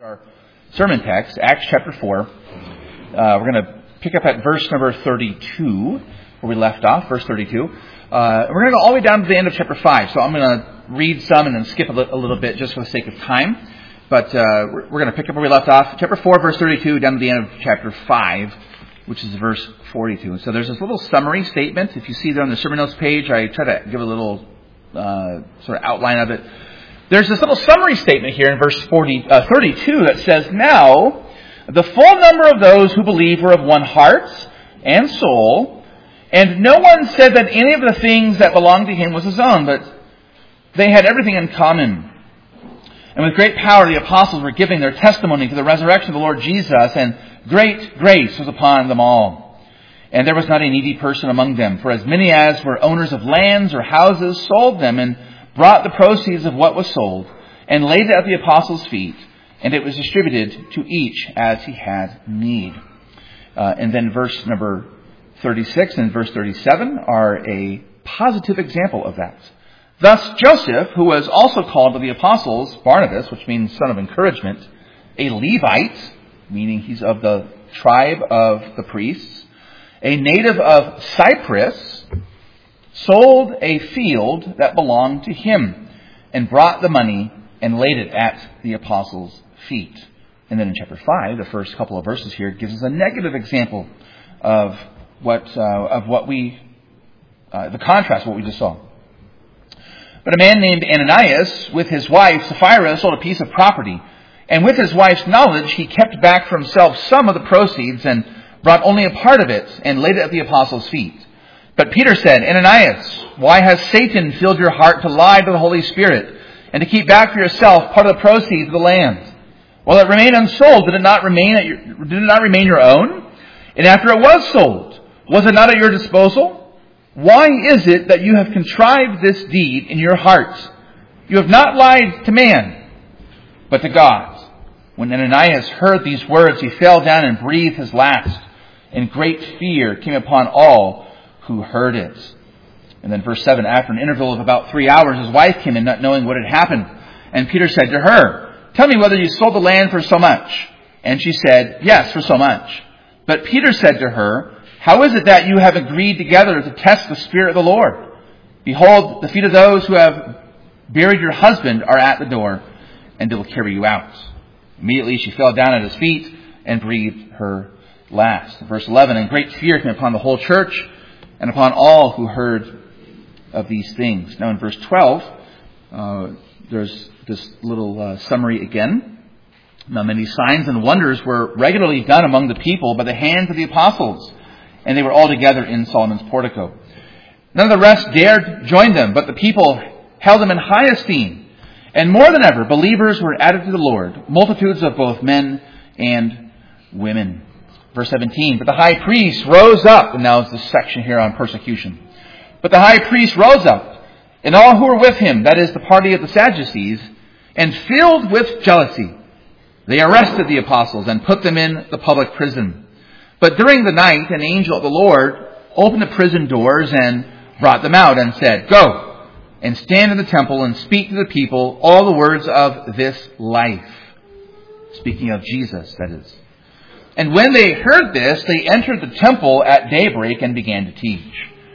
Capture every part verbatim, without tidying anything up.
Our sermon text, Acts chapter four. Uh, we're going to pick up at verse number thirty-two, where we left off, verse thirty-two. Uh, we're going to go all the way down to the end of chapter five. So I'm going to read some and then skip a, li- a little bit just for the sake of time. But uh, we're, we're going to pick up where we left off, chapter four, verse thirty-two, down to the end of chapter five, which is verse forty-two. So there's this little summary statement. If you see there on the sermon notes page, I try to give a little uh, sort of outline of it. There's this little summary statement here in verse forty, uh, thirty-two that says, "Now, the full number of those who believed were of one heart and soul, and no one said that any of the things that belonged to him was his own, but they had everything in common. And with great power the apostles were giving their testimony to the resurrection of the Lord Jesus, and great grace was upon them all. And there was not a needy person among them, for as many as were owners of lands or houses sold them and brought the proceeds of what was sold, and laid it at the apostles' feet, and it was distributed to each as he had need." Uh, and then verse number thirty-six and verse thirty-seven are a positive example of that. "Thus Joseph, who was also called to the apostles, Barnabas, which means son of encouragement, a Levite," meaning he's of the tribe of the priests, "a native of Cyprus, sold a field that belonged to him, and brought the money and laid it at the apostles' feet." And then in chapter five, the first couple of verses here, gives us a negative example of what uh, of what we, uh, the contrast of what we just saw. "But a man named Ananias, with his wife Sapphira, sold a piece of property, and with his wife's knowledge he kept back for himself some of the proceeds, and brought only a part of it, and laid it at the apostles' feet. But Peter said, 'Ananias, why has Satan filled your heart to lie to the Holy Spirit, and to keep back for yourself part of the proceeds of the land? While it remained unsold, did it not remain at your, did it not remain your own? And after it was sold, was it not at your disposal? Why is it that you have contrived this deed in your hearts? You have not lied to man, but to God.' When Ananias heard these words, he fell down and breathed his last, and great fear came upon all who heard it." And then verse seven, "After an interval of about three hours, his wife came in, not knowing what had happened. And Peter said to her, 'Tell me whether you sold the land for so much.' And she said, 'Yes, for so much.' But Peter said to her, 'How is it that you have agreed together to test the Spirit of the Lord? Behold, the feet of those who have buried your husband are at the door, and they will carry you out.' Immediately she fell down at his feet and breathed her last." Verse eleven, "And great fear came upon the whole church, and upon all who heard of these things." Now in verse twelve, uh, there's this little uh, summary again. "Now many signs and wonders were regularly done among the people by the hands of the apostles, and they were all together in Solomon's portico. None of the rest dared join them, but the people held them in high esteem. And more than ever, believers were added to the Lord, multitudes of both men and women." Verse seventeen, "But the high priest rose up," and now it's this section here on persecution. "But the high priest rose up, and all who were with him," that is the party of the Sadducees, "and filled with jealousy, they arrested the apostles and put them in the public prison. But during the night, an angel of the Lord opened the prison doors and brought them out and said, 'Go and stand in the temple and speak to the people all the words of this life.'" Speaking of Jesus, that is. "And when they heard this, they entered the temple at daybreak and began to teach.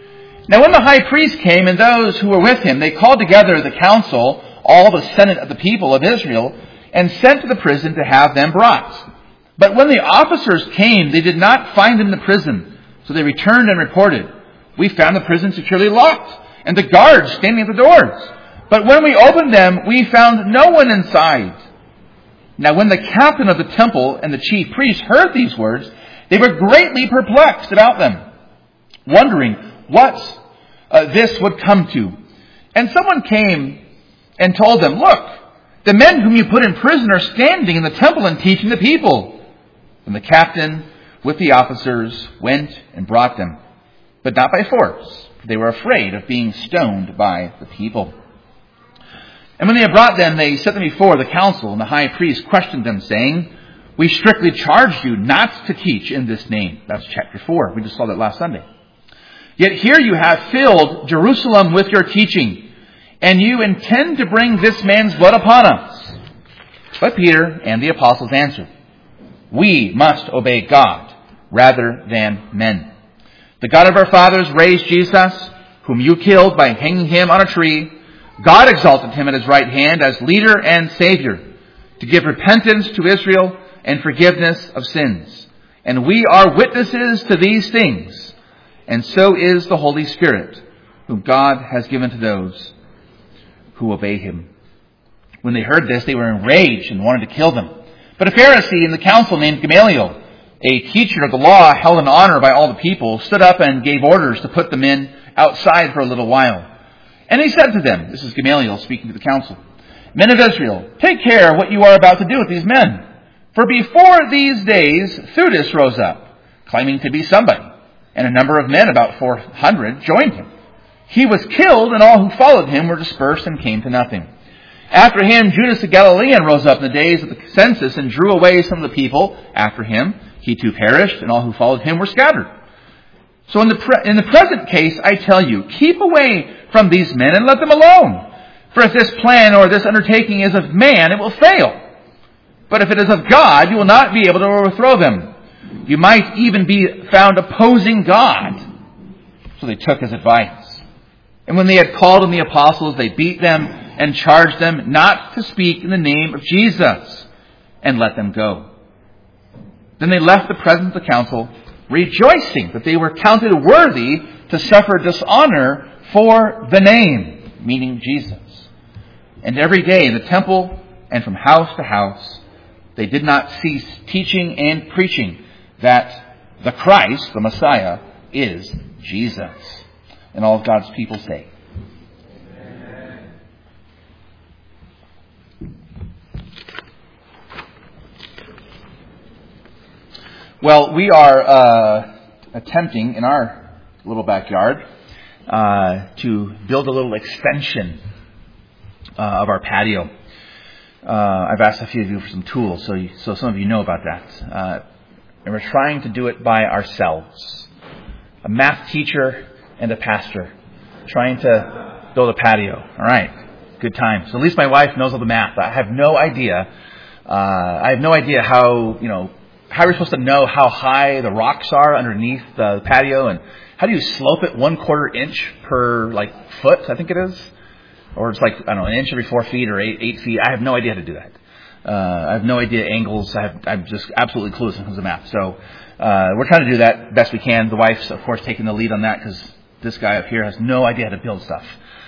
Now when the high priest came and those who were with him, they called together the council, all the senate of the people of Israel, and sent to the prison to have them brought. But when the officers came, they did not find them in the prison. So they returned and reported, 'We found the prison securely locked, and the guards standing at the doors. But when we opened them, we found no one inside.' Now when the captain of the temple and the chief priests heard these words, they were greatly perplexed about them, wondering what uh, this would come to. And someone came and told them, 'Look, the men whom you put in prison are standing in the temple and teaching the people.' And the captain with the officers went and brought them, but not by force, for they were afraid of being stoned by the people. And when they had brought them, they set them before the council, and the high priest questioned them, saying, 'We strictly charged you not to teach in this name.'" That's chapter four. We just saw that last Sunday. "Yet here you have filled Jerusalem with your teaching, and you intend to bring this man's blood upon us." But Peter and the apostles answered, "We must obey God rather than men. The God of our fathers raised Jesus, whom you killed by hanging him on a tree. God exalted him at his right hand as leader and Savior, to give repentance to Israel and forgiveness of sins. And we are witnesses to these things, and so is the Holy Spirit, whom God has given to those who obey him." When they heard this, they were enraged and wanted to kill them. But a Pharisee in the council named Gamaliel, a teacher of the law held in honor by all the people, stood up and gave orders to put the men outside for a little while. And he said to them, this is Gamaliel speaking to the council, "Men of Israel, take care what you are about to do with these men. For before these days, Theudas rose up, claiming to be somebody, and a number of men, about four hundred, joined him. He was killed, and all who followed him were dispersed and came to nothing. After him, Judas the Galilean rose up in the days of the census and drew away some of the people. After him, he too perished, and all who followed him were scattered. So in the pre- in the present case, I tell you, keep away from these men and let them alone. For if this plan or this undertaking is of man, it will fail. But if it is of God, you will not be able to overthrow them. You might even be found opposing God." So they took his advice. And when they had called on the apostles, they beat them and charged them not to speak in the name of Jesus, and let them go. Then they left the presence of the council, rejoicing that they were counted worthy to suffer dishonor for the name, meaning Jesus. And every day in the temple and from house to house, they did not cease teaching and preaching that the Christ, the Messiah, is Jesus. And all of God's people say, Amen. Well, we are uh, attempting in our little backyard uh, to build a little extension uh, of our patio. Uh, I've asked a few of you for some tools, so you, so some of you know about that. Uh, and we're trying to do it by ourselves. A math teacher and a pastor trying to build a patio. All right, good time. So at least my wife knows all the math. I have no idea. Uh, I have no idea how you know how you're supposed to know how high the rocks are underneath the patio, and how do you slope it one quarter inch per like foot? I think it is. Or it's like, I don't know, an inch every four feet or eight, eight feet. I have no idea how to do that. Uh, I have no idea angles. I have, I'm just absolutely clueless when it comes to math. So uh, we're trying to do that best we can. The wife's, of course, taking the lead on that because this guy up here has no idea how to build stuff.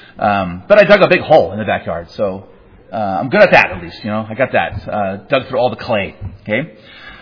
Um, but I dug a big hole in the backyard. So uh, I'm good at that, at least. You know, I got that. Uh, dug through all the clay. Okay.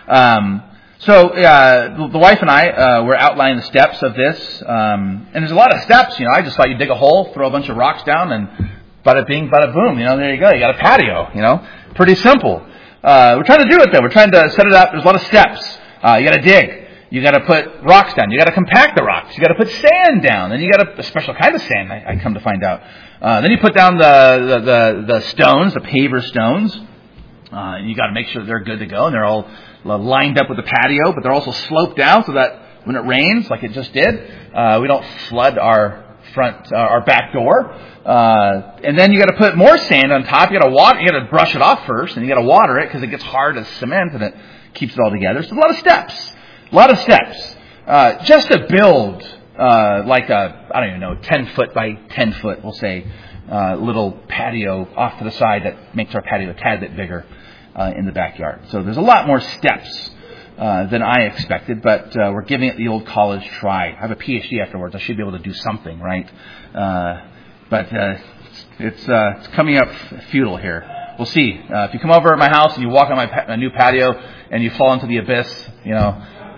Um, so uh, the wife and I uh, were outlining the steps of this. Um, and there's a lot of steps. You know, I just thought you dig a hole, throw a bunch of rocks down, and bada bing, bada boom. You know, there you go. You got a patio. You know, pretty simple. Uh, we're trying to do it though. We're trying to set it up. There's a lot of steps. Uh, you got to dig. You got to put rocks down. You got to compact the rocks. You got to put sand down. Then you got a, a special kind of sand. I, I come to find out. Uh, then you put down the the the, the stones, the paver stones. Uh, and you got to make sure they're good to go, and they're all lined up with the patio, but they're also sloped down so that when it rains, like it just did, uh, we don't flood our front, uh, our back door. Uh, and then you got to put more sand on top. You got to water. You got to brush it off first, and you got to water it because it gets hard as cement, and it keeps it all together. So a lot of steps, a lot of steps, uh, just to build uh, like a I don't even know ten foot by ten foot, we'll say, uh, little patio off to the side that makes our patio a tad bit bigger uh, in the backyard. So there's a lot more steps uh, than I expected, but uh, we're giving it the old college try. I have a P H D afterwards. I should be able to do something, right? Uh, but uh, it's uh, it's coming up futile here. We'll see. Uh, if you come over at my house and you walk on my, pa- my new patio and you fall into the abyss, you know,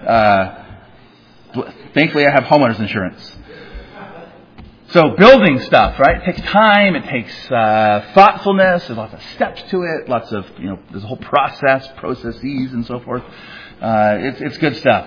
uh, thankfully I have homeowners insurance. So building stuff, right? It takes time. It takes uh, thoughtfulness. There's lots of steps to it. Lots of, you know, there's a whole process, processes, and so forth. Uh, it's it's good stuff.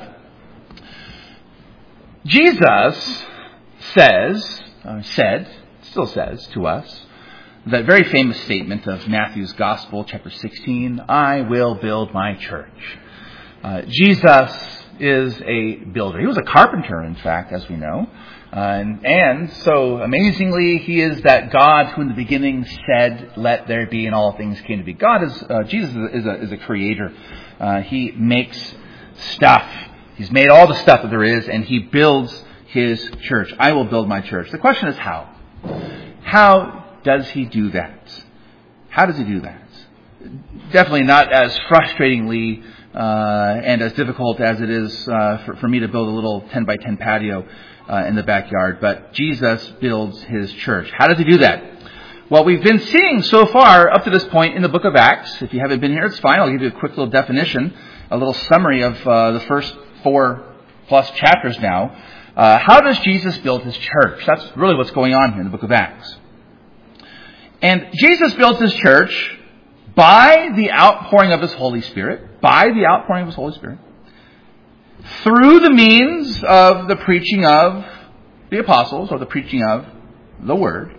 Jesus says, uh, said, still says to us, that very famous statement of Matthew's Gospel, chapter sixteen, I will build my church. Uh, Jesus is a builder. He was a carpenter, in fact, as we know. Uh, and, and so amazingly, he is that God who in the beginning said, "Let there be," and all things came to be. God is, uh, Jesus is a, is a creator. Uh, he makes stuff. He's made all the stuff that there is, and he builds his church. I will build my church. The question is how? How does he do that? How does he do that? Definitely not as frustratingly uh, and as difficult as it is uh, for, for me to build a little ten by ten patio uh, in the backyard. But Jesus builds his church. How does he do that? Well, we've been seeing so far up to this point in the book of Acts. If you haven't been here, it's fine. I'll give you a quick little definition, a little summary of uh, the first four plus chapters now. Uh, how does Jesus build his church? That's really what's going on here in the book of Acts. And Jesus built his church by the outpouring of his Holy Spirit, by the outpouring of his Holy Spirit, through the means of the preaching of the apostles, or the preaching of the word,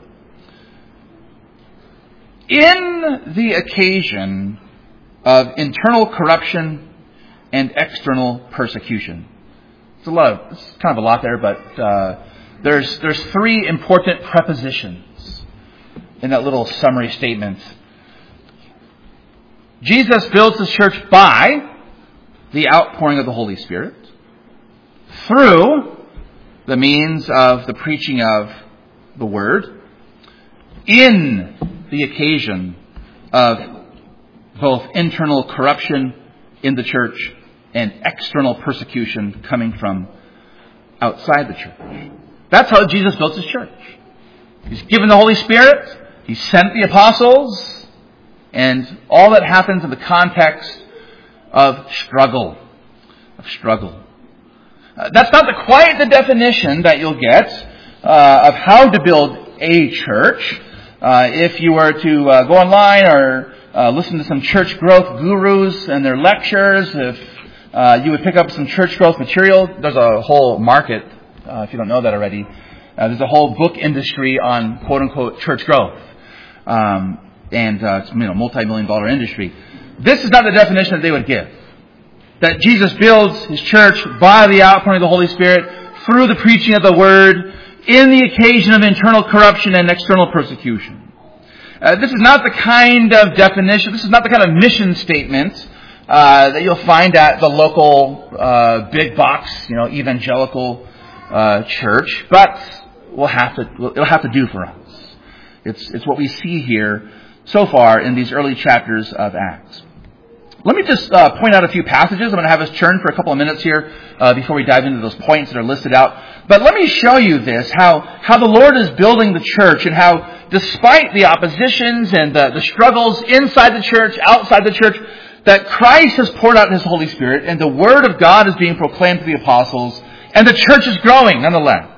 in the occasion of internal corruption and external persecution. It's a lot of, it's kind of a lot there, but uh, there's there's three important prepositions in that little summary statement. Jesus builds his church by the outpouring of the Holy Spirit, through the means of the preaching of the word, in the occasion of both internal corruption in the church and external persecution coming from outside the church. That's how Jesus built his church. He's given the Holy Spirit. He sent the apostles. And all that happens in the context of struggle. Of struggle. Uh, that's not the, quite the definition that you'll get uh, of how to build a church. Uh, if you were to uh, go online or uh, listen to some church growth gurus and their lectures, if uh, you would pick up some church growth material, there's a whole market, uh, if you don't know that already. Uh, there's a whole book industry on quote-unquote church growth. Um, and uh, it's, you know, multi-million dollar industry. This is not the definition that they would give. That Jesus builds his church by the outpouring of the Holy Spirit, through the preaching of the word, in the occasion of internal corruption and external persecution. Uh, this is not the kind of definition, this is not the kind of mission statement uh, that you'll find at the local uh, big box, you know, evangelical uh, church, but we'll have to, it'll have to do for us. It's, it's what we see here so far in these early chapters of Acts. Let me just uh, point out a few passages. I'm going to have us turn for a couple of minutes here uh, before we dive into those points that are listed out. But let me show you this, how, how the Lord is building the church, and how despite the oppositions and the, the struggles inside the church, outside the church, that Christ has poured out his Holy Spirit, and the Word of God is being proclaimed to the apostles, and the church is growing nonetheless.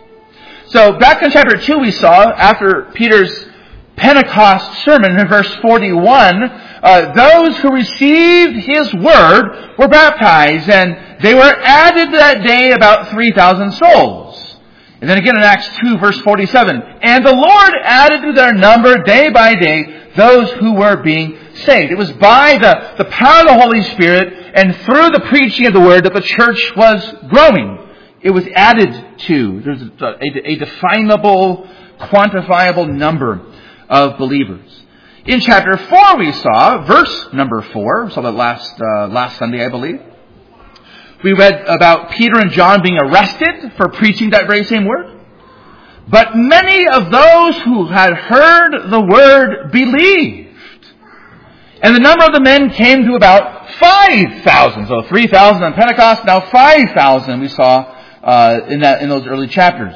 So back in chapter two we saw, after Peter's Pentecost sermon in verse forty-one, uh, those who received his word were baptized, and they were added that day about three thousand souls. And then again in Acts two verse forty-seven, and the Lord added to their number day by day those who were being saved. It was by the, the power of the Holy Spirit and through the preaching of the word that the church was growing. It was added to. There's a, a, a definable, quantifiable number of believers. In chapter four we saw, verse number four, we saw that last, uh, last Sunday I believe. We read about Peter and John being arrested for preaching that very same word. But many of those who had heard the word believed. And the number of the men came to about five thousand. So three thousand on Pentecost, now five thousand we saw uh, in that in those early chapters.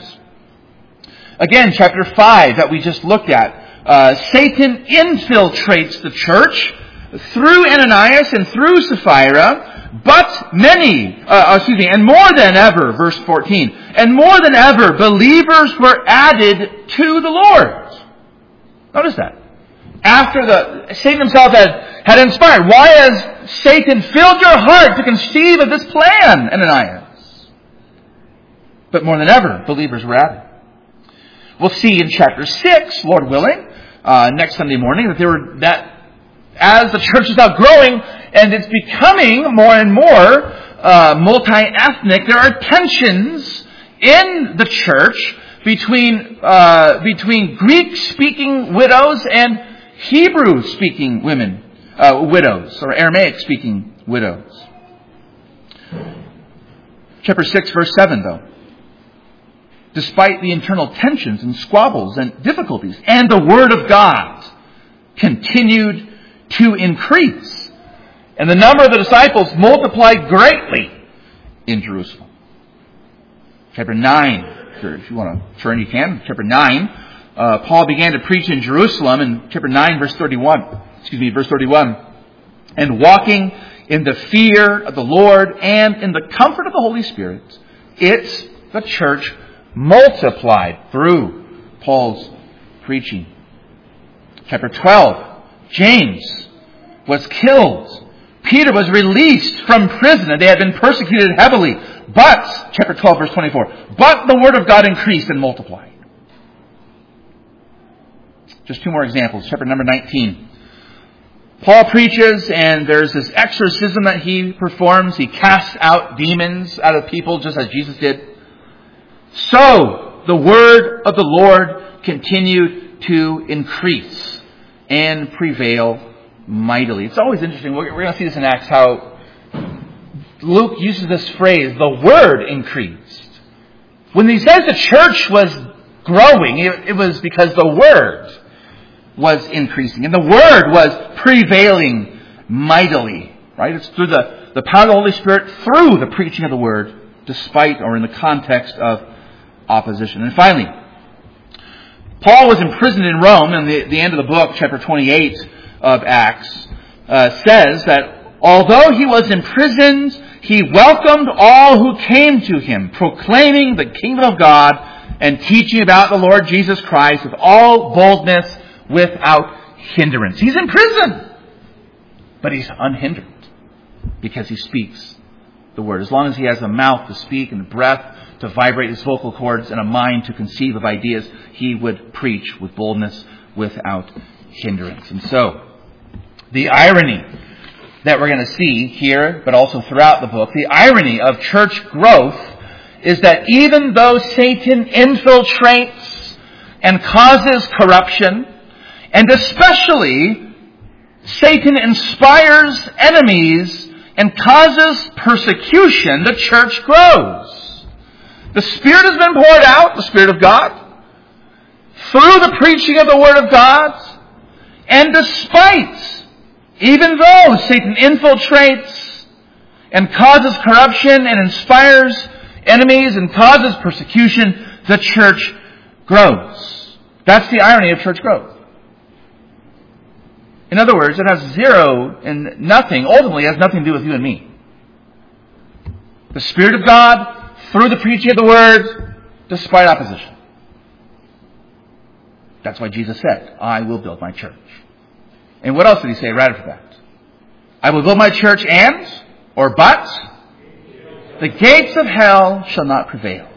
Again, chapter five that we just looked at. Uh, Satan infiltrates the church through Ananias and through Sapphira, but many, uh, excuse me, and more than ever, verse fourteen, and more than ever, believers were added to the Lord. Notice that. After the, Satan himself had, had inspired. Why has Satan filled your heart to conceive of this plan, Ananias? But more than ever, believers were added. We'll see in chapter six, Lord willing, uh, next Sunday morning, that there were that as the church is now growing and it's becoming more and more uh, multi-ethnic, there are tensions in the church between uh, between Greek-speaking widows and Hebrew-speaking women, uh, widows, or Aramaic-speaking widows. Chapter six, verse seven, though. Despite the internal tensions and squabbles and difficulties, and the Word of God continued to increase, and the number of the disciples multiplied greatly in Jerusalem. Chapter nine, if you want to turn, you can. Chapter nine, uh, Paul began to preach in Jerusalem in chapter nine, verse thirty-one. Excuse me, verse thirty-one. And walking in the fear of the Lord and in the comfort of the Holy Spirit, it's the church multiplied through Paul's preaching. Chapter twelve, James was killed. Peter was released from prison, and they had been persecuted heavily. But, chapter twelve, verse twenty-four, but the word of God increased and multiplied. Just two more examples. Chapter number nineteen. Paul preaches, and there's this exorcism that he performs. He casts out demons out of people, just as Jesus did. So, the word of the Lord continued to increase and prevail mightily. It's always interesting. We're going to see this in Acts, how Luke uses this phrase, the word increased. When he says the church was growing, it, it was because the word was increasing. And the word was prevailing mightily. Right? It's through the, the power of the Holy Spirit, through the preaching of the word, despite or in the context of opposition. And finally, Paul was imprisoned in Rome, and the, the end of the book, chapter twenty-eight of Acts, uh, says that although he was imprisoned, he welcomed all who came to him, proclaiming the kingdom of God and teaching about the Lord Jesus Christ with all boldness, without hindrance. He's in prison, but he's unhindered because he speaks the word. As long as he has a mouth to speak and a breath to vibrate his vocal cords and a mind to conceive of ideas, he would preach with boldness without hindrance. And so, the irony that we're going to see here, but also throughout the book, the irony of church growth is that even though Satan infiltrates and causes corruption, and especially Satan inspires enemies and causes persecution, the church grows. The Spirit has been poured out, the Spirit of God, through the preaching of the Word of God, and despite, even though Satan infiltrates and causes corruption and inspires enemies and causes persecution, the church grows. That's the irony of church growth. In other words, it has zero and nothing, ultimately has nothing to do with you and me. The Spirit of God, through the preaching of the Word, despite opposition. That's why Jesus said, I will build my church. And what else did he say right after that? I will build my church and, or but, the gates of hell shall not prevail.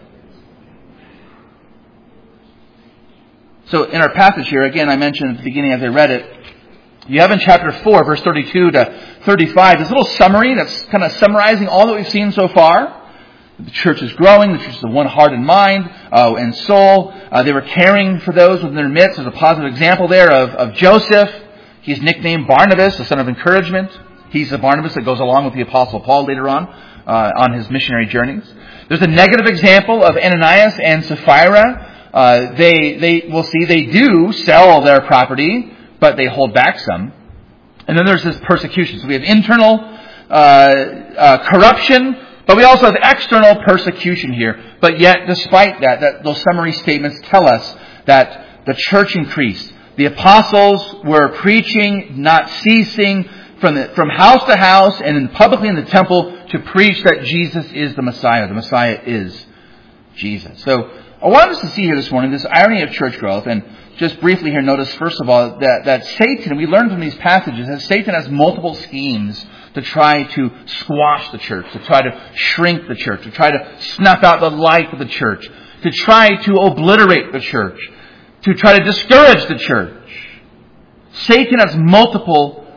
So in our passage here, again, I mentioned at the beginning as I read it, you have in chapter four, verse thirty-two to thirty-five, this little summary that's kind of summarizing all that we've seen so far. The church is growing. The church is of one heart and mind uh, and soul. Uh, they were caring for those within their midst. There's a positive example there of, of Joseph. He's nicknamed Barnabas, the son of encouragement. He's the Barnabas that goes along with the Apostle Paul later on, uh, on his missionary journeys. There's a negative example of Ananias and Sapphira. Uh, they, they, we'll see, they do sell their property, but they hold back some. And then there's this persecution. So we have internal uh, uh, corruption, but we also have external persecution here. But yet, despite that, that, those summary statements tell us that the church increased. The apostles were preaching, not ceasing, from the, from house to house and in, publicly in the temple to preach that Jesus is the Messiah. The Messiah is Jesus. So I want us to see here this morning this irony of church growth. And just briefly here, notice first of all that, that Satan, we learned from these passages that Satan has multiple schemes to try to squash the church, to try to shrink the church, to try to snuff out the life of the church, to try to obliterate the church, to try to discourage the church. Satan has multiple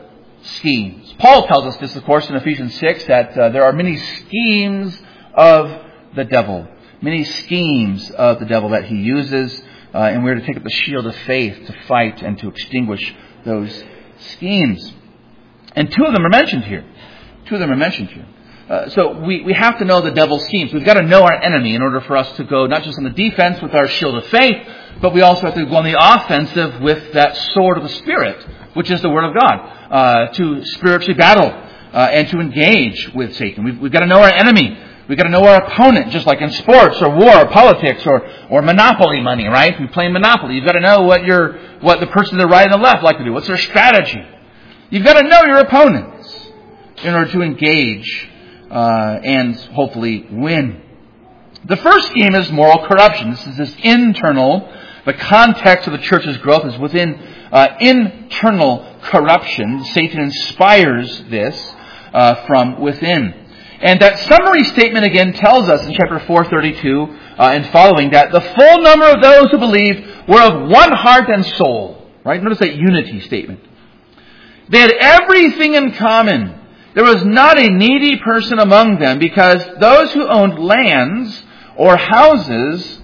schemes. Paul tells us this, of course, in Ephesians six, that uh, there are many schemes of the devil. Many schemes of the devil that he uses, uh, and we're to take up the shield of faith to fight and to extinguish those schemes. And two of them are mentioned here. Two of them are mentioned here. Uh, so we, we have to know the devil's schemes. We've got to know our enemy in order for us to go not just on the defense with our shield of faith, but we also have to go on the offensive with that sword of the Spirit, which is the Word of God, uh, to spiritually battle uh, and to engage with Satan. We've, we've got to know our enemy. We've got to know our opponent, just like in sports or war or politics or, or Monopoly money, right? We play Monopoly. You've got to know what your what the person to the right and the left like to do. What's their strategy? You've got to know your opponents in order to engage uh, and hopefully win. The first scheme is moral corruption. This is this internal. The context of the church's growth is within uh, internal corruption. Satan inspires this uh, from within. And that summary statement again tells us in chapter four thirty-two uh, and following that the full number of those who believed were of one heart and soul. Right? Notice that unity statement. They had everything in common. There was not a needy person among them, because those who owned lands or houses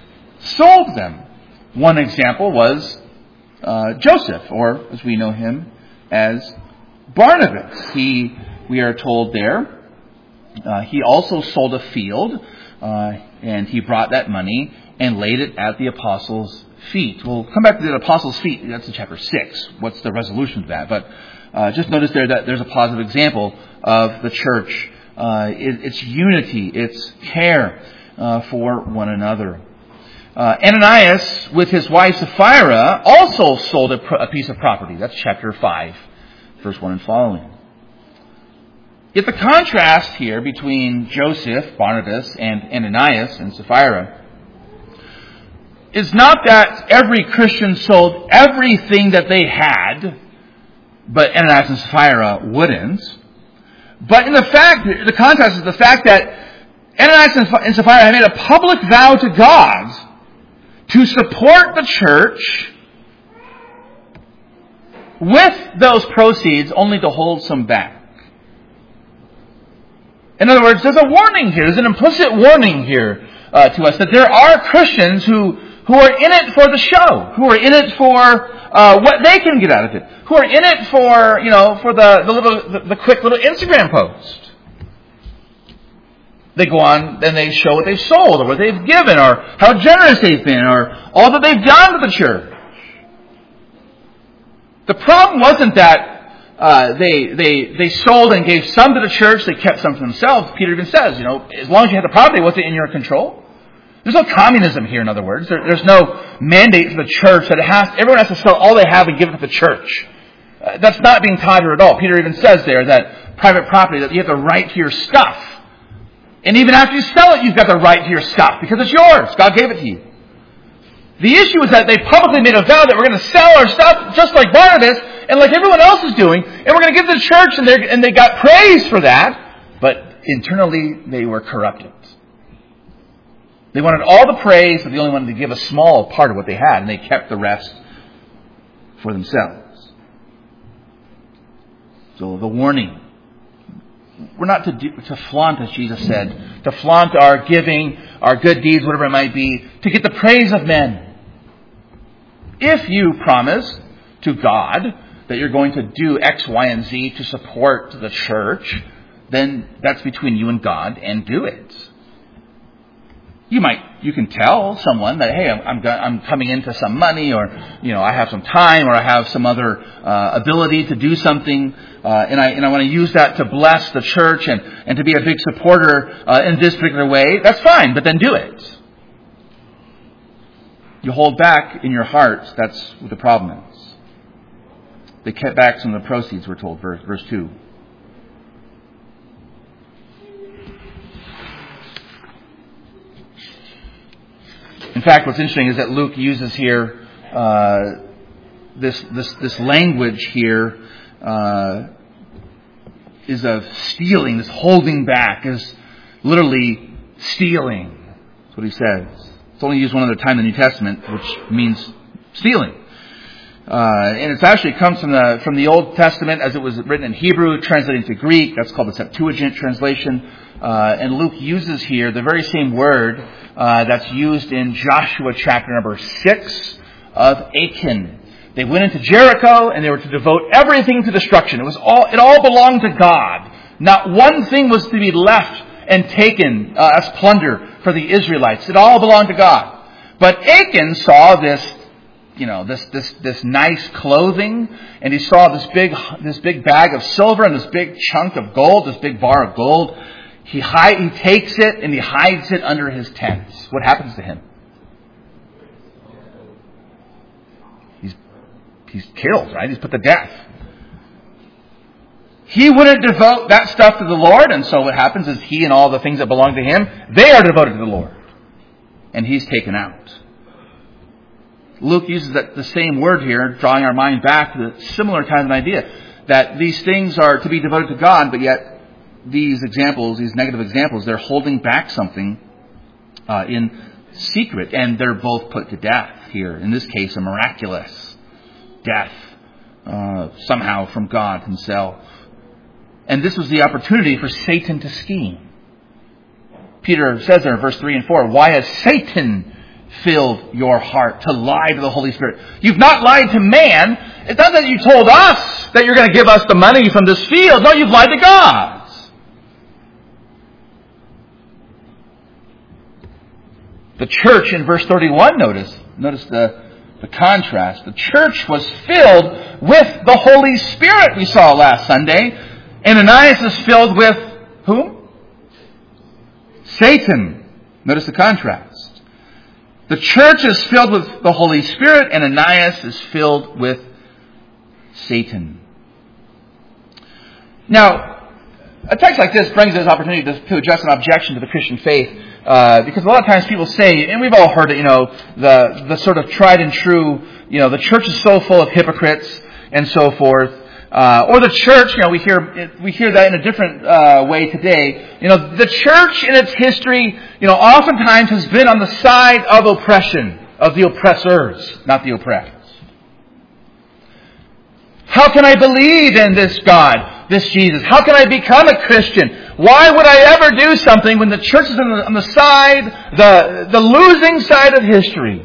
sold them. One example was uh, Joseph, or as we know him as Barnabas. He, we are told there, Uh, he also sold a field, uh, and he brought that money and laid it at the apostles' feet. We'll come back to the apostles' feet. That's in chapter six. What's the resolution to that? But uh, just notice there that there's a positive example of the church. Uh, it, it's unity. It's care uh, for one another. Uh, Ananias, with his wife Sapphira, also sold a, a piece of property. That's chapter five, verse one and following. Yet the contrast here between Joseph, Barnabas, and Ananias and Sapphira is not that every Christian sold everything that they had, but Ananias and Sapphira wouldn't. But in the fact, the contrast is the fact that Ananias and Sapphira had made a public vow to God to support the church with those proceeds, only to hold some back. In other words, there's a warning here. There's an implicit warning here uh, to us that there are Christians who, who are in it for the show, who are in it for uh, what they can get out of it, who are in it for, you know, for the, the little, the, the quick little Instagram post. They go on and they show what they've sold, or what they've given, or how generous they've been, or all that they've done to the church. The problem wasn't that Uh, they, they, they sold and gave some to the church. They kept some for themselves. Peter even says, you know, as long as you had the property, was it in your control? There's no communism here, in other words. There, there's no mandate for the church that it has, everyone has to sell all they have and give it to the church. Uh, that's not being taught here at all. Peter even says there that private property, that you have the right to your stuff. And even after you sell it, you've got the right to your stuff because it's yours. God gave it to you. The issue is that they publicly made a vow that we're going to sell our stuff just like Barnabas and like everyone else is doing, and we're going to give to the church, and, and they got praise for that, but internally they were corrupted. They wanted all the praise, but they only wanted to give a small part of what they had, and they kept the rest for themselves. So the warning. We're not to, do, to flaunt, as Jesus said, to flaunt our giving, our good deeds, whatever it might be, to get the praise of men. If you promise to God that you're going to do X, Y, and Z to support the church, then that's between you and God, and do it. You might, you can tell someone that, hey, I'm, I'm, I'm coming into some money, or, you know, I have some time, or I have some other uh, ability to do something, uh, and I and I want to use that to bless the church and, and to be a big supporter uh, in this particular way. That's fine, but then do it. You hold back in your heart, that's what the problem is. They kept back some of the proceeds, we're told, verse, verse two. In fact, what's interesting is that Luke uses here uh, this, this this language here uh, is of stealing, this holding back, is literally stealing. That's what he says. It's only used one other time in the New Testament, which means stealing. Uh, and it's actually comes from the from the Old Testament as it was written in Hebrew, translated into Greek. That's called the Septuagint translation. Uh, and Luke uses here the very same word uh, that's used in Joshua chapter number six of Achan. They went into Jericho and they were to devote everything to destruction. It was all it all belonged to God. Not one thing was to be left and taken uh, as plunder for the Israelites. It all belonged to God. But Achan saw this, you know, this this this nice clothing, and he saw this big this big bag of silver and this big chunk of gold, this big bar of gold. He hide, he takes it and he hides it under his tent. What happens to him? He's he's killed, right? He's put to death. He wouldn't devote that stuff to the Lord, and so what happens is he and all the things that belong to him, they are devoted to the Lord. And he's taken out. Luke uses that the same word here, drawing our mind back to the similar kind of idea, that these things are to be devoted to God, but yet these examples, these negative examples, they're holding back something uh, in secret, and they're both put to death here. In this case, a miraculous death, uh, somehow from God himself. And this was the opportunity for Satan to scheme. Peter says there in verse three and four, "Why has Satan filled your heart to lie to the Holy Spirit?" You've not lied to man. It's not that you told us that you're going to give us the money from this field. No, you've lied to God. The church in verse thirty-one, notice, notice the, the contrast. The church was filled with the Holy Spirit, we saw last Sunday. Ananias is filled with whom? Satan. Notice the contrast. The church is filled with the Holy Spirit, and Ananias is filled with Satan. Now, a text like this brings us opportunity to, to address an objection to the Christian faith. Uh, because a lot of times people say, and we've all heard it, you know, the the sort of tried and true, you know, the church is so full of hypocrites and so forth. Uh, or the church, you know, we hear we hear that in a different uh, way today. You know, the church in its history, you know, oftentimes has been on the side of oppression, of the oppressors, not the oppressed. How can I believe in this God, this Jesus? How can I become a Christian? Why would I ever do something when the church is on the, on the side, the, the losing side of history?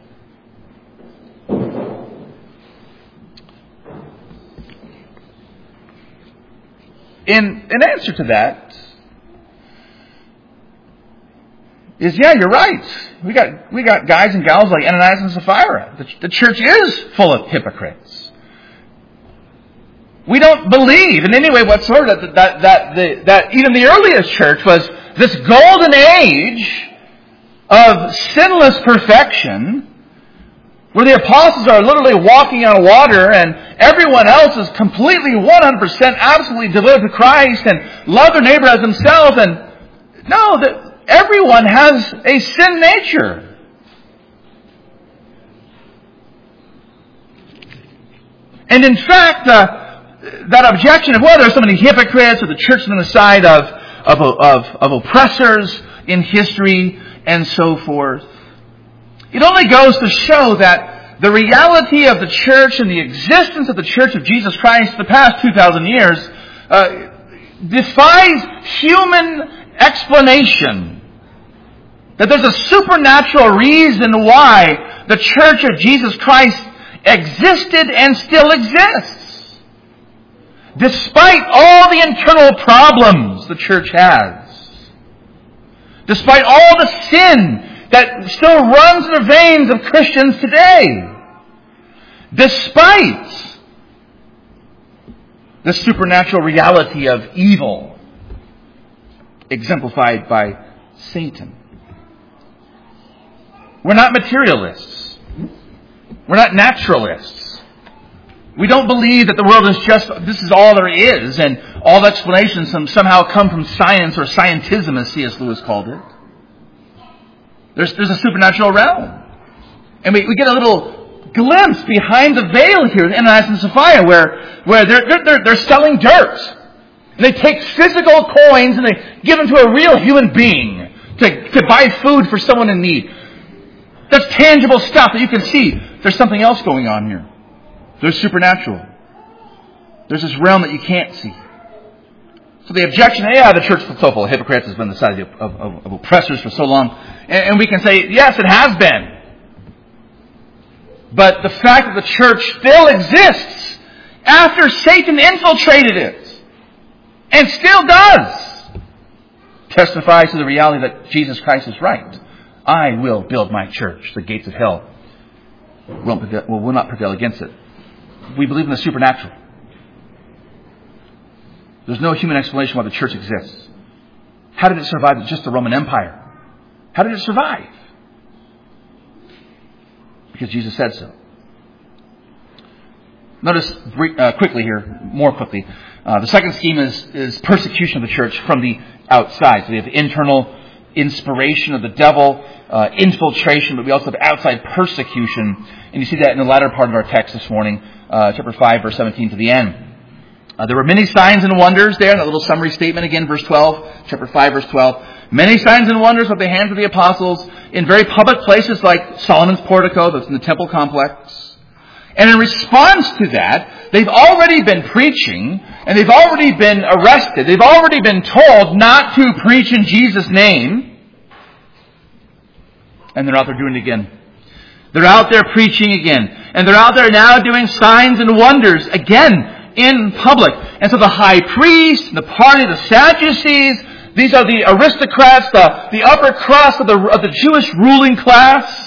In, in answer to that is, yeah, you're right. We got, we got guys and gals like Ananias and Sapphira. The, the church is full of hypocrites. We don't believe in any way whatsoever that, that, that, the, that even the earliest church was this golden age of sinless perfection, where the apostles are literally walking on water and everyone else is completely one hundred percent absolutely devoted to Christ and love their neighbor as themselves. And no, that everyone has a sin nature. And in fact, uh, that objection of, well, there are so many hypocrites, or the church is on the side of, of, of, of oppressors in history, and so forth. It only goes to show that the reality of the church and the existence of the Church of Jesus Christ the past two thousand years uh, defies human explanation. That there's a supernatural reason why the Church of Jesus Christ existed and still exists. Despite all the internal problems the church has, despite all the sin that still runs in the veins of Christians today, despite the supernatural reality of evil exemplified by Satan. We're not materialists. We're not naturalists. We don't believe that the world is just, this is all there is, and all explanations somehow come from science or scientism, as C S Lewis called it. There's, there's a supernatural realm. And we, we get a little glimpse behind the veil here in Ananias and Sapphira, where, where they're, they're, they're selling dirt. And they take physical coins and they give them to a real human being to, to buy food for someone in need. That's tangible stuff that you can see. There's something else going on here. There's supernatural. There's this realm that you can't see. So the objection, yeah, the church is so full of hypocrites, has been the side of, of, of oppressors for so long. And, and we can say, yes, it has been. But the fact that the church still exists after Satan infiltrated it, and still does, testifies to the reality that Jesus Christ is right. I will build my church. The gates of hell will, will not prevail against it. We believe in the supernatural. There's no human explanation why the church exists. How did it survive just the Roman Empire? How did it survive? Because Jesus said so. Notice uh, quickly here, more quickly, uh, the second scheme is, is persecution of the church from the outside. So we have internal inspiration of the devil, uh, infiltration, but we also have outside persecution. And you see that in the latter part of our text this morning, uh, chapter five, verse seventeen to the end. Uh, there were many signs and wonders there. That little summary statement again, verse twelve, chapter five, verse twelve. Many signs and wonders with the hands of the apostles in very public places like Solomon's portico, that's in the temple complex. And in response to that, they've already been preaching, and they've already been arrested. They've already been told not to preach in Jesus' name. And they're out there doing it again. They're out there preaching again. And they're out there now doing signs and wonders again in public. And so the high priest, the party of the Sadducees, these are the aristocrats, the, the upper crust of the, of the Jewish ruling class.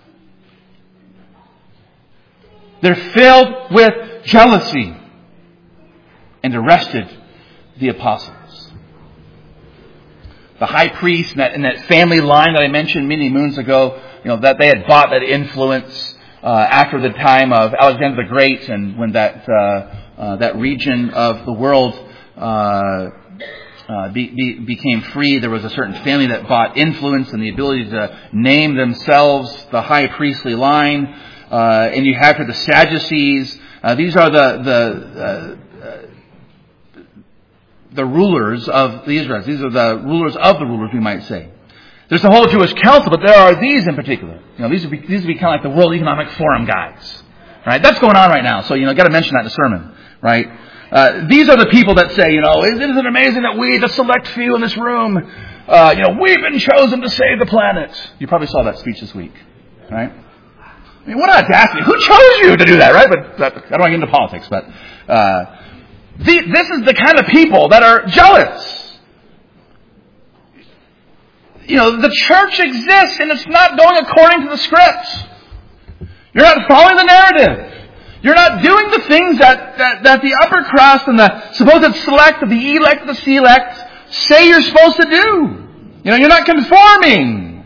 They're filled with jealousy and arrested the apostles. The high priest and that, and that family line that I mentioned many moons ago, you know, that they had bought that influence uh, after the time of Alexander the Great, and when that uh, uh, that region of the world uh, uh, be, be, became free, there was a certain family that bought influence and the ability to name themselves the high priestly line. Uh, and you have here the Sadducees. Uh, these are the the uh, uh, the rulers of the Israelites. These are the rulers of the rulers, we might say. There's the whole Jewish council, but there are these in particular. You know, these would be these would be kind of like the World Economic Forum guys, right? That's going on right now. So you know, got to mention that in the sermon, right? Uh, these are the people that say, you know, isn't it amazing that we, the select few in this room, uh, you know, we've been chosen to save the planet. You probably saw that speech this week, right? I mean, what an audacity. Who chose you to do that, right? But that, I don't want to get into politics, but uh, the, this is the kind of people that are jealous. You know, the church exists and it's not going according to the script. You're not following the narrative. You're not doing the things that, that, that the upper crust and the supposed select of the elect of the select say you're supposed to do. You know, you're not conforming.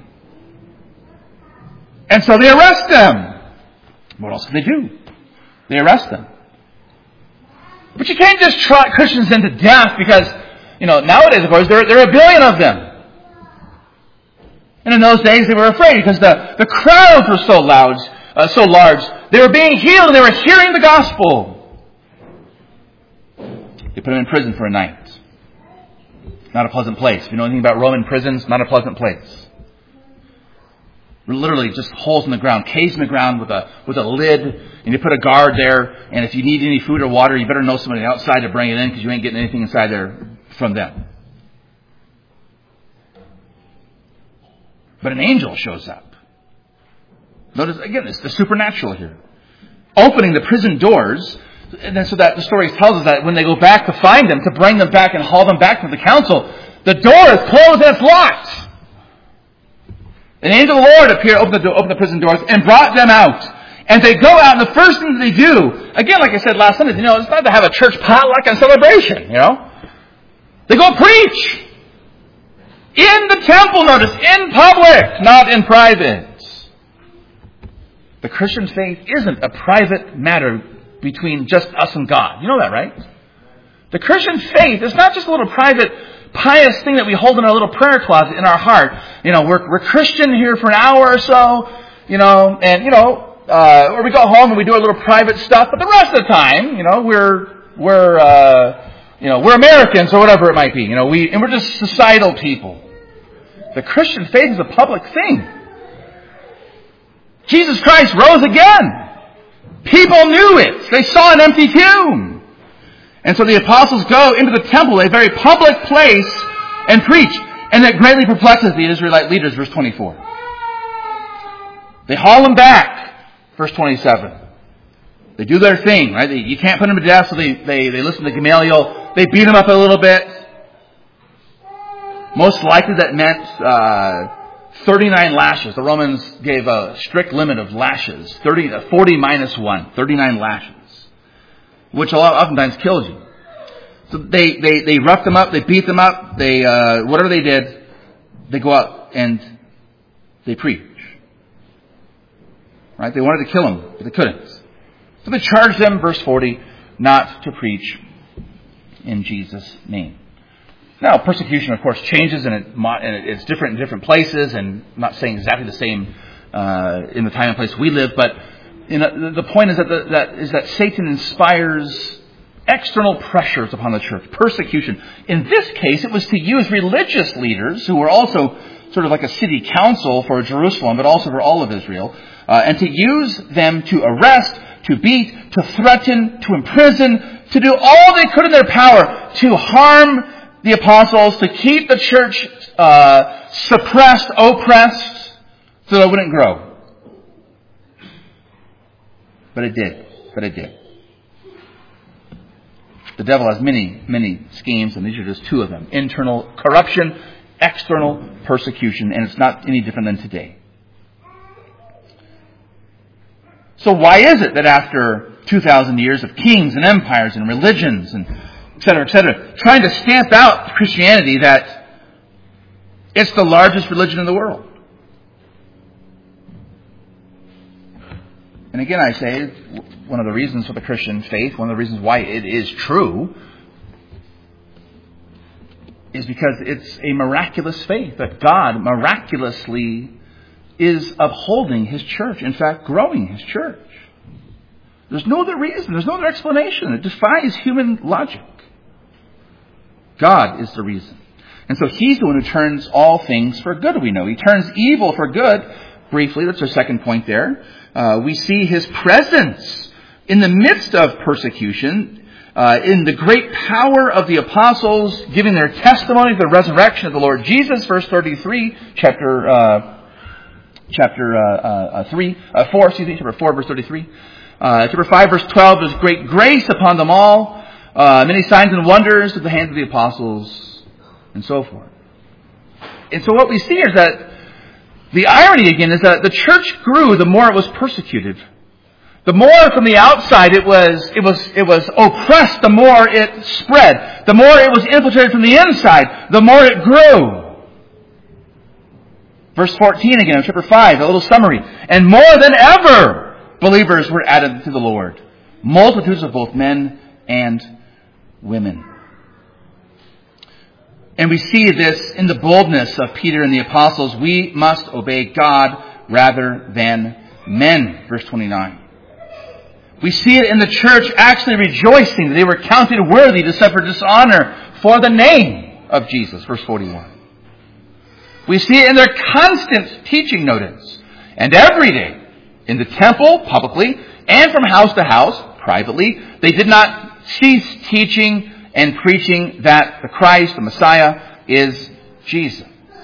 And so they arrest them. What else can they do? They arrest them. But you can't just trot Christians into death because, you know, nowadays, of course, there, there are a billion of them. And in those days, they were afraid because the, the crowds were so loud, uh, so large. They were being healed and they were hearing the gospel. They put them in prison for a night. Not a pleasant place. If you know anything about Roman prisons, not a pleasant place. Literally just holes in the ground, caves in the ground with a with a lid, and you put a guard there, and if you need any food or water, you better know somebody outside to bring it in because you ain't getting anything inside there from them. But an angel shows up. Notice, again, it's the supernatural here. Opening the prison doors, and then so that the story tells us that when they go back to find them, to bring them back and haul them back to the council, the door is closed and it's locked. An angel of the Lord appeared, opened the, door, opened the prison doors, and brought them out. And they go out, and the first thing they do, again, like I said last Sunday, you know, it's not to have a church potluck and celebration, you know. They go preach. In the temple, notice, in public, not in private. The Christian faith isn't a private matter between just us and God. You know that, right? The Christian faith is not just a little private pious thing that we hold in our little prayer closet in our heart. You know, we're we're Christian here for an hour or so, you know, and, you know, uh, or we go home and we do our little private stuff, but the rest of the time, you know, we're, we're, uh, you know, we're Americans or whatever it might be, you know, we, and we're just societal people. The Christian faith is a public thing. Jesus Christ rose again. People knew it. They saw an empty tomb. And so the apostles go into the temple, a very public place, and preach. And that greatly perplexes the Israelite leaders, verse twenty-four. They haul him back, verse twenty-seven. They do their thing, right? They, you can't put him to death, so they, they, they listen to Gamaliel. They beat him up a little bit. Most likely that meant uh, thirty-nine lashes. The Romans gave a strict limit of lashes. thirty, forty minus one. thirty-nine lashes. Which oftentimes kills you. So they, they, they roughed them up. They beat them up. They, uh, whatever they did, they go out and they preach. Right? They wanted to kill him, but they couldn't. So they charged them, verse forty, not to preach in Jesus' name. Now, persecution, of course, changes, and, it, and it's different in different places, and I'm not saying exactly the same uh, in the time and place we live, but you know, the point is that, the, that is that Satan inspires external pressures upon the church, persecution. In this case, it was to use religious leaders who were also sort of like a city council for Jerusalem, but also for all of Israel, uh, and to use them to arrest, to beat, to threaten, to imprison, to do all they could in their power to harm the apostles, to keep the church uh, suppressed, oppressed, so that it wouldn't grow. But it did. But it did. The devil has many, many schemes, and these are just two of them. Internal corruption, external persecution, and it's not any different than today. So why is it that after two thousand years of kings and empires and religions and et cetera, et cetera, trying to stamp out Christianity, that it's the largest religion in the world? And again, I say, one of the reasons for the Christian faith, one of the reasons why it is true, is because it's a miraculous faith, that God miraculously is upholding His church. In fact, growing His church. There's no other reason. There's no other explanation. It defies human logic. God is the reason. And so He's the one who turns all things for good, we know. He turns evil for good. Briefly, that's our second point there. Uh, we see His presence in the midst of persecution, uh, in the great power of the apostles giving their testimony to the resurrection of the Lord Jesus. Verse thirty-three, chapter uh, chapter uh, uh, three, uh, four, excuse me, chapter four, verse thirty-three. Uh, chapter five, verse twelve. There's great grace upon them all, uh, many signs and wonders at the hands of the apostles, and so forth. And so what we see is that the irony, again, is that the church grew the more it was persecuted. The more from the outside it was, it was, it was oppressed, the more it spread. The more it was infiltrated from the inside, the more it grew. Verse fourteen again of chapter five, a little summary. And more than ever, believers were added to the Lord. Multitudes of both men and women. And we see this in the boldness of Peter and the apostles. We must obey God rather than men. Verse twenty-nine. We see it in the church actually rejoicing that they were counted worthy to suffer dishonor for the name of Jesus. Verse forty-one. We see it in their constant teaching notice. And every day, in the temple, publicly, and from house to house, privately, they did not cease teaching and preaching that the Christ, the Messiah, is Jesus.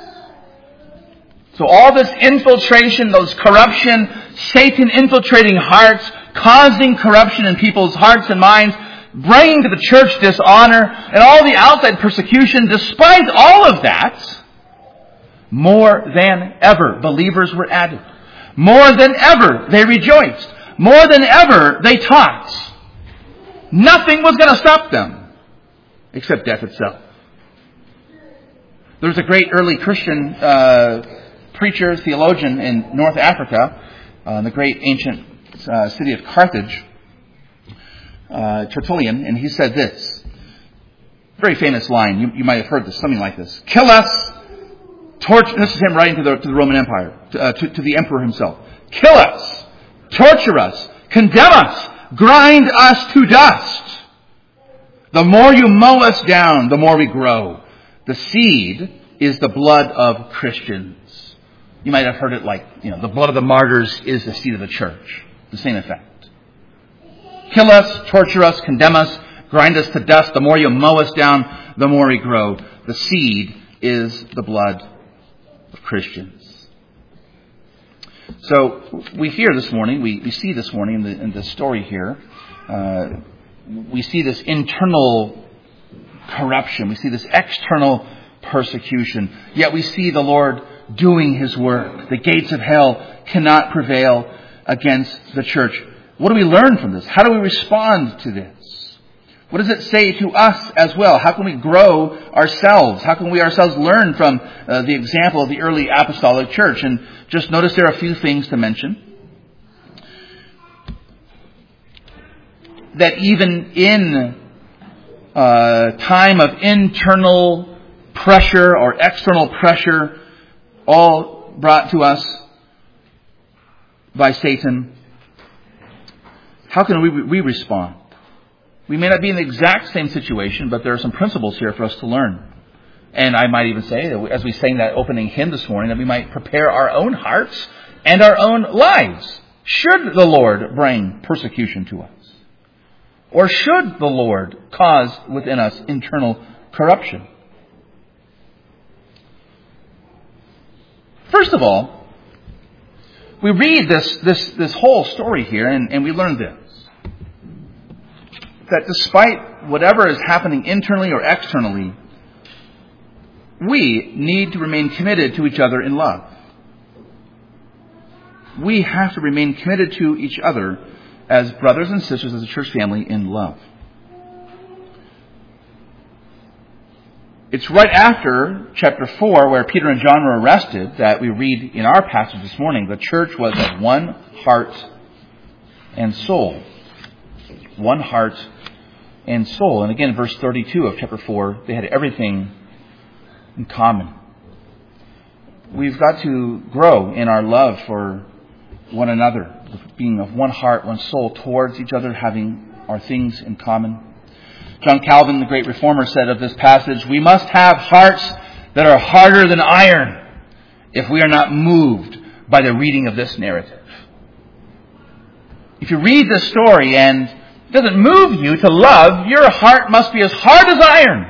So all this infiltration, those corruption, Satan infiltrating hearts, causing corruption in people's hearts and minds, bringing to the church dishonor, and all the outside persecution, despite all of that, more than ever, believers were added. More than ever, they rejoiced. More than ever, they taught. Nothing was going to stop them, except death itself. There was a great early Christian uh, preacher, theologian in North Africa, uh, in the great ancient uh, city of Carthage, uh, Tertullian, and he said this. Very famous line. You, you might have heard this, something like this. Kill us, torture. This is him writing to the, to the Roman Empire, to, uh, to, to the emperor himself. Kill us, torture us, condemn us, grind us to dust. The more you mow us down, the more we grow. The seed is the blood of Christians. You might have heard it like, you know, the blood of the martyrs is the seed of the church. The same effect. Kill us, torture us, condemn us, grind us to dust. The more you mow us down, the more we grow. The seed is the blood of Christians. So we hear this morning, we, we see this morning in the, in the story here, uh, we see this internal corruption. We see this external persecution. Yet we see the Lord doing His work. The gates of hell cannot prevail against the church. What do we learn from this? How do we respond to this? What does it say to us as well? How can we grow ourselves? How can we ourselves learn from uh, the example of the early apostolic church? And just notice there are a few things to mention. That even in uh, time of internal pressure or external pressure, all brought to us by Satan, how can we, we respond? We may not be in the exact same situation, but there are some principles here for us to learn. And I might even say, that as we sang that opening hymn this morning, that we might prepare our own hearts and our own lives, should the Lord bring persecution to us. Or should the Lord cause within us internal corruption. First of all, we read this, this, this whole story here and, and we learn this. That despite whatever is happening internally or externally, we need to remain committed to each other in love. We have to remain committed to each other as brothers and sisters, as a church family, in love. It's right after chapter four, where Peter and John were arrested, that we read in our passage this morning, the church was of one heart and soul. One heart and soul. And again, verse thirty-two of chapter four, they had everything in common. We've got to grow in our love for one another, being of one heart, one soul towards each other, having our things in common. John Calvin, the great reformer, said of this passage, we must have hearts that are harder than iron if we are not moved by the reading of this narrative. If you read this story and it doesn't move you to love, your heart must be as hard as iron.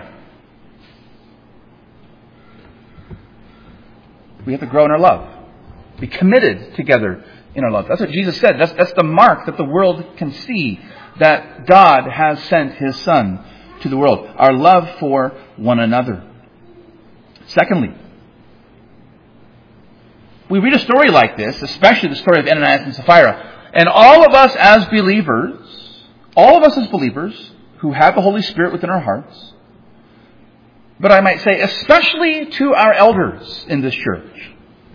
We have to grow in our love. Be committed together in our love. That's what Jesus said. That's, that's the mark that the world can see, that God has sent His Son to the world. Our love for one another. Secondly, we read a story like this, especially the story of Ananias and Sapphira, and all of us as believers, all of us as believers who have the Holy Spirit within our hearts, but I might say especially to our elders in this church,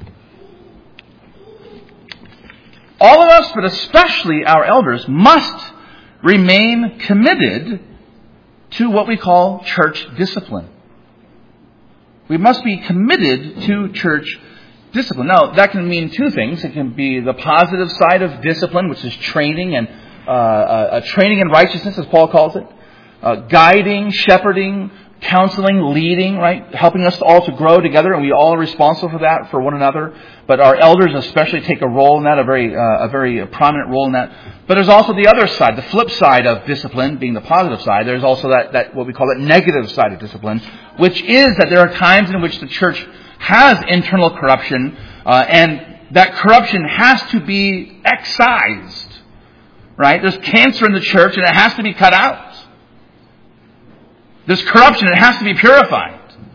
all of us, but especially our elders, must remain committed to what we call church discipline. We must be committed to church discipline. Now, that can mean two things. It can be the positive side of discipline, which is training and uh, uh, training in righteousness, as Paul calls it, uh, guiding, shepherding, counseling, leading, right? Helping us all to grow together, and we all are responsible for that, for one another. But our elders especially take a role in that, a very, uh, a very prominent role in that. But there's also the other side, the flip side of discipline, being the positive side. There's also that, that what we call that negative side of discipline, which is that there are times in which the church has internal corruption, uh, and that corruption has to be excised, right? There's cancer in the church, and it has to be cut out. There's corruption, and it has to be purified.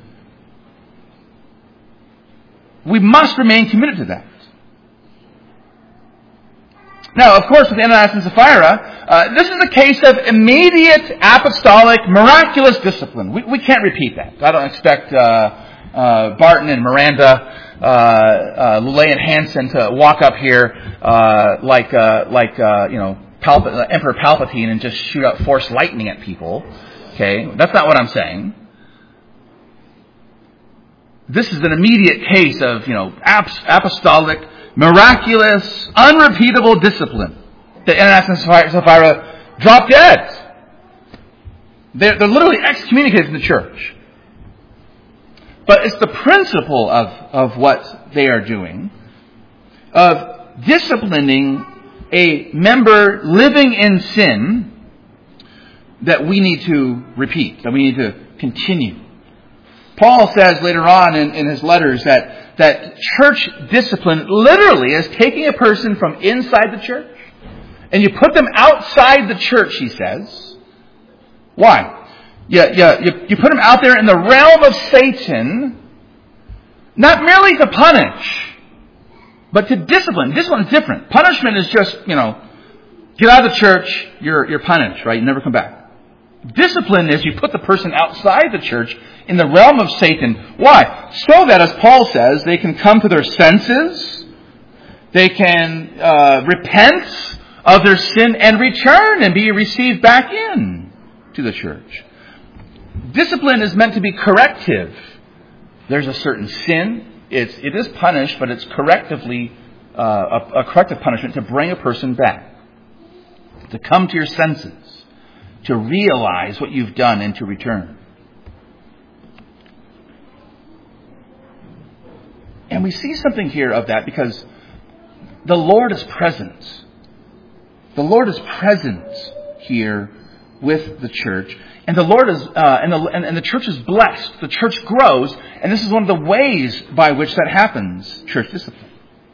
We must remain committed to that. Now, of course, with Ananias and Sapphira, uh, this is a case of immediate apostolic, miraculous discipline. We, we can't repeat that. I don't expect uh, uh, Barton and Miranda, uh, uh, Lulay and Hansen to walk up here uh, like, uh, like uh, you know, Palp- uh, Emperor Palpatine and just shoot out force lightning at people. Okay, that's not what I'm saying. This is an immediate case of, you know, apostolic, miraculous, unrepeatable discipline that Ananias and Sapphira dropped dead. They're, they're literally excommunicated from the church. But it's the principle of, of what they are doing, of disciplining a member living in sin that we need to repeat, that we need to continue. Paul says later on in, in his letters that, that church discipline literally is taking a person from inside the church and you put them outside the church, he says. Why? You, you, you, you put them out there in the realm of Satan, not merely to punish, but to discipline. Discipline is different. Punishment is just, you know, get out of the church, you're, you're punished, right? You never come back. Discipline is you put the person outside the church in the realm of Satan. Why? So that, as Paul says, they can come to their senses, they can uh, repent of their sin and return and be received back in to the church. Discipline is meant to be corrective. There's a certain sin. It's, it is punished, but it's correctively uh, a, a corrective punishment to bring a person back, to come to your senses, to realize what you've done and to return. And we see something here of that because the Lord is present. The Lord is present here with the church. And the Lord is, uh, and, the, and, and the church is blessed. The church grows. And this is one of the ways by which that happens, church discipline.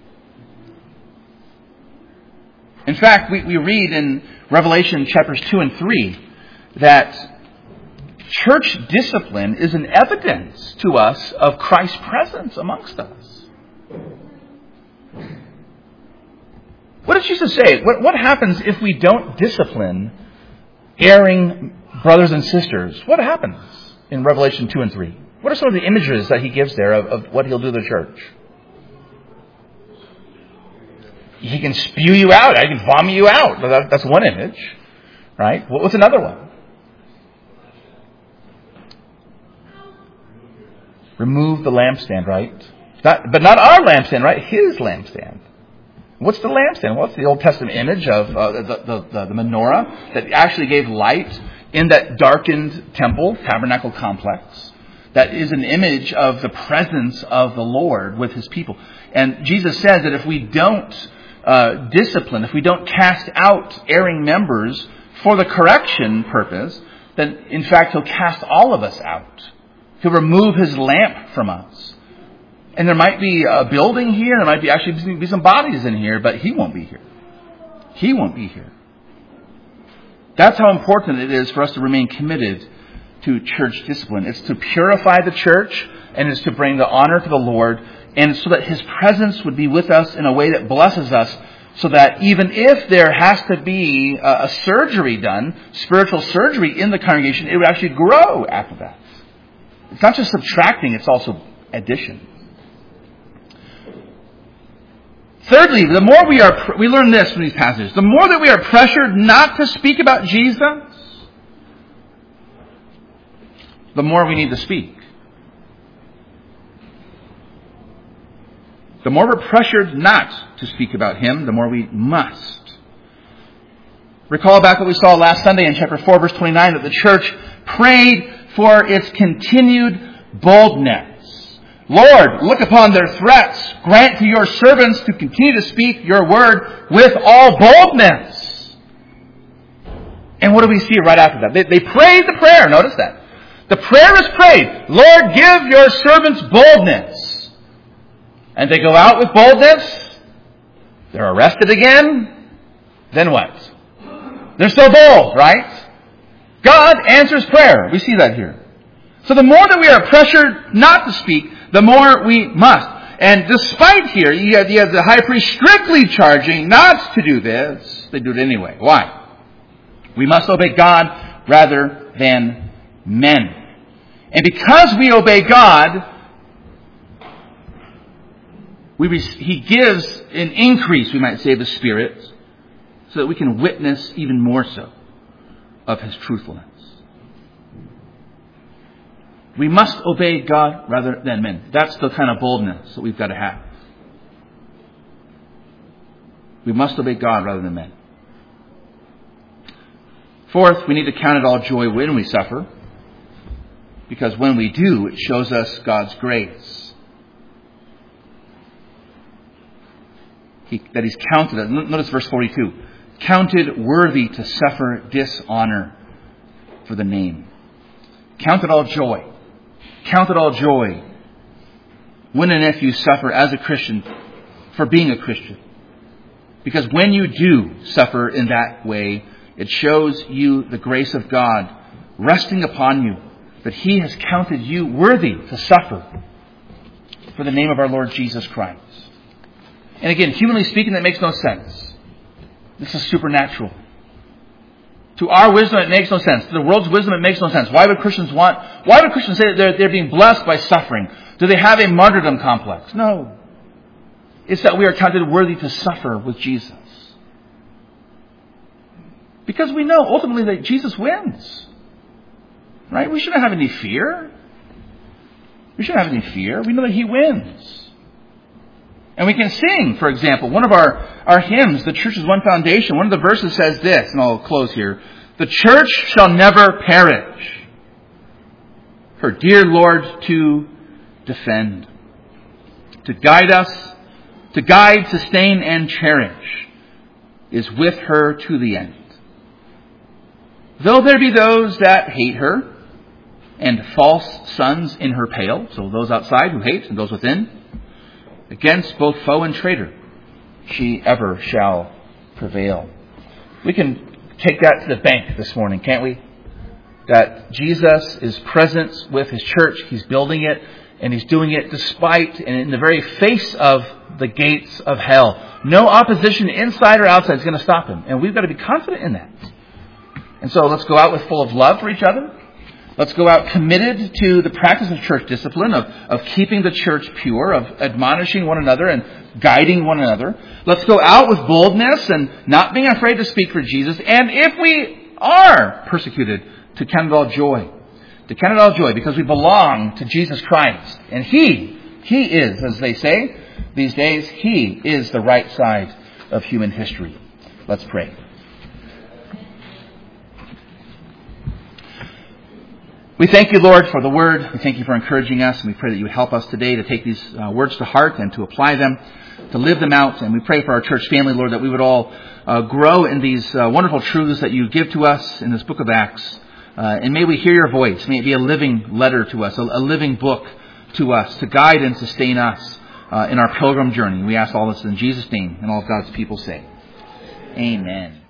In fact, we, we read in Revelation chapters two and three that church discipline is an evidence to us of Christ's presence amongst us. What did Jesus say? What, what happens if we don't discipline erring brothers and sisters? What happens in Revelation two and three? What are some of the images that he gives there of, of what he'll do to the church? He can spew you out. He can vomit you out. That, that's one image. Right? What's another one? Remove the lampstand, right? Not, but not our lampstand, right? His lampstand. What's the lampstand? What's the Old Testament image of uh, the, the, the, the menorah that actually gave light in that darkened temple, tabernacle complex? That is an image of the presence of the Lord with His people. And Jesus says that if we don't uh, discipline, if we don't cast out erring members for the correction purpose, then in fact He'll cast all of us out. He'll remove His lamp from us. And there might be a building here, there might be actually be some bodies in here, but He won't be here. He won't be here. That's how important it is for us to remain committed to church discipline. It's to purify the church, and it's to bring the honor to the Lord, and so that His presence would be with us in a way that blesses us, so that even if there has to be a surgery done, spiritual surgery in the congregation, it would actually grow after that. It's not just subtracting, it's also addition. Thirdly, the more we are, we learn this from these passages, the more that we are pressured not to speak about Jesus, the more we need to speak. The more we're pressured not to speak about Him, the more we must. Recall back what we saw last Sunday in chapter four, verse twenty-nine, that the church prayed for its continued boldness. Lord, look upon their threats. Grant to your servants to continue to speak your word with all boldness. And what do we see right after that? They, they prayed the prayer. Notice that. The prayer is prayed. Lord, give your servants boldness. And they go out with boldness. They're arrested again. Then what? They're still bold, right? God answers prayer. We see that here. So the more that we are pressured not to speak, the more we must. And despite here, you have, you have the high priest strictly charging not to do this, they do it anyway. Why? We must obey God rather than men. And because we obey God, we re- He gives an increase, we might say, of the Spirit, so that we can witness even more so of His truthfulness. We must obey God rather than men. That's the kind of boldness that we've got to have. We must obey God rather than men. Fourth, we need to count it all joy when we suffer, because when we do, it shows us God's grace. he, that he's counted, notice verse forty-two, counted worthy to suffer dishonor for the name. Count it all joy. Count it all joy when and if you suffer as a Christian for being a Christian. Because when you do suffer in that way, it shows you the grace of God resting upon you, that He has counted you worthy to suffer for the name of our Lord Jesus Christ. And again, humanly speaking, that makes no sense. This is supernatural. To our wisdom, it makes no sense. To the world's wisdom, it makes no sense. Why would Christians want, why would Christians say that they're, they're being blessed by suffering? Do they have a martyrdom complex? No. It's that we are counted worthy to suffer with Jesus. Because we know ultimately that Jesus wins. Right? We shouldn't have any fear. We shouldn't have any fear. We know that He wins. And we can sing, for example, one of our, our hymns, The Church is One Foundation. One of the verses says this, and I'll close here. The church shall never perish, her dear Lord to defend, to guide us, to guide, sustain, and cherish, is with her to the end. Though there be those that hate her, and false sons in her pale, so those outside who hate and those within, against both foe and traitor, she ever shall prevail. We can take that to the bank this morning, can't we? That Jesus is present with His church. He's building it, and He's doing it despite and in the very face of the gates of hell. No opposition inside or outside is going to stop Him. And we've got to be confident in that. And so let's go out with full of love for each other. Let's go out committed to the practice of church discipline, of, of keeping the church pure, of admonishing one another and guiding one another. Let's go out with boldness and not being afraid to speak for Jesus. And if we are persecuted, to count it all joy. To count it all joy because we belong to Jesus Christ. And He, He is, as they say these days, He is the right side of human history. Let's pray. We thank You, Lord, for the Word. We thank You for encouraging us. And we pray that You would help us today to take these uh, words to heart and to apply them, to live them out. And we pray for our church family, Lord, that we would all uh, grow in these uh, wonderful truths that You give to us in this book of Acts. Uh, and may we hear Your voice. May it be a living letter to us, a, a living book to us, to guide and sustain us uh, in our pilgrim journey. We ask all this in Jesus' name, and all of God's people say, Amen.